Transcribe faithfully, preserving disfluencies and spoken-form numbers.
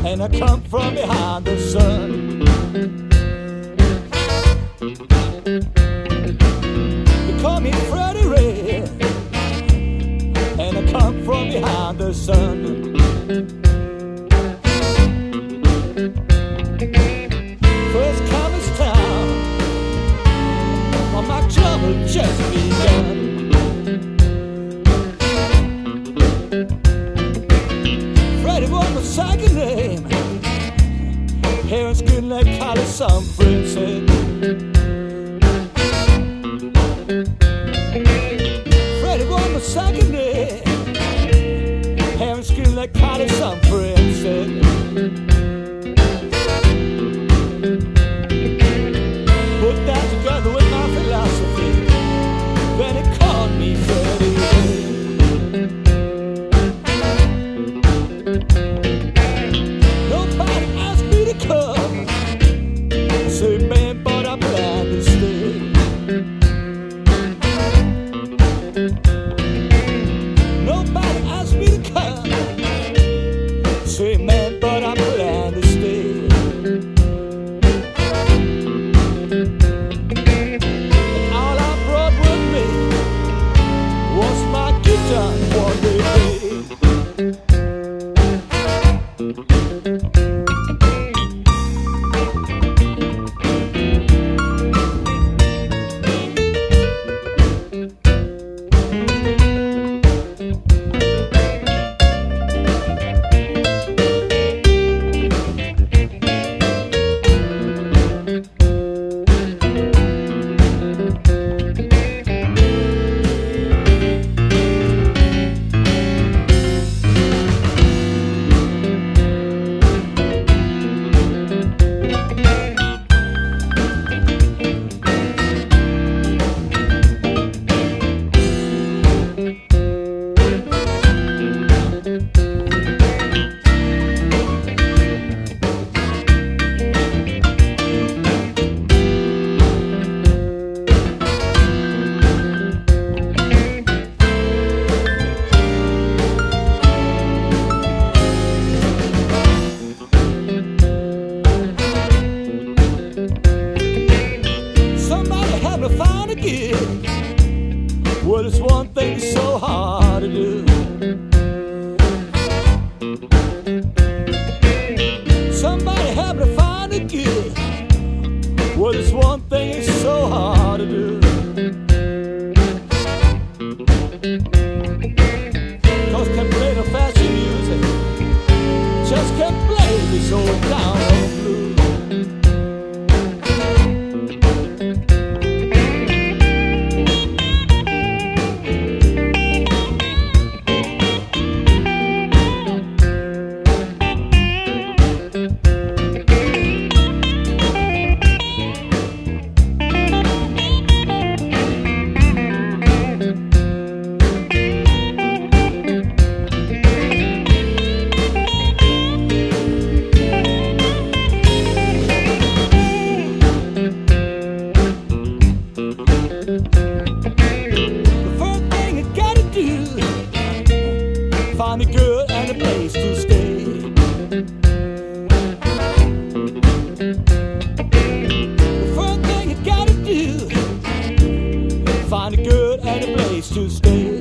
and I come from behind the sun. They call me Freddie Ray, and I come from behind the sun. First coming town, all my trouble just begun. Freddie was my second name. Parents couldn't let call it some friends said. Freddie was my second name. Parents couldn't let call it some friends said. Put that together with my philosophy, then it called me Freddie Ray. Nobody asked me to come. I said, man, but I'm glad to stay. Nobody asked me to come. I said, man, but I'm glad to stay. And all I brought with me was my guitar one day. Find a gig. Well, it's one thing so hard to do. Somebody help me find a gig. Well, it's one thing it's so hard to do. Cause can't play no fashion music, just can't play this old down on blues. Find a girl and a place to stay. The first thing you gotta do, find a girl and a place to stay.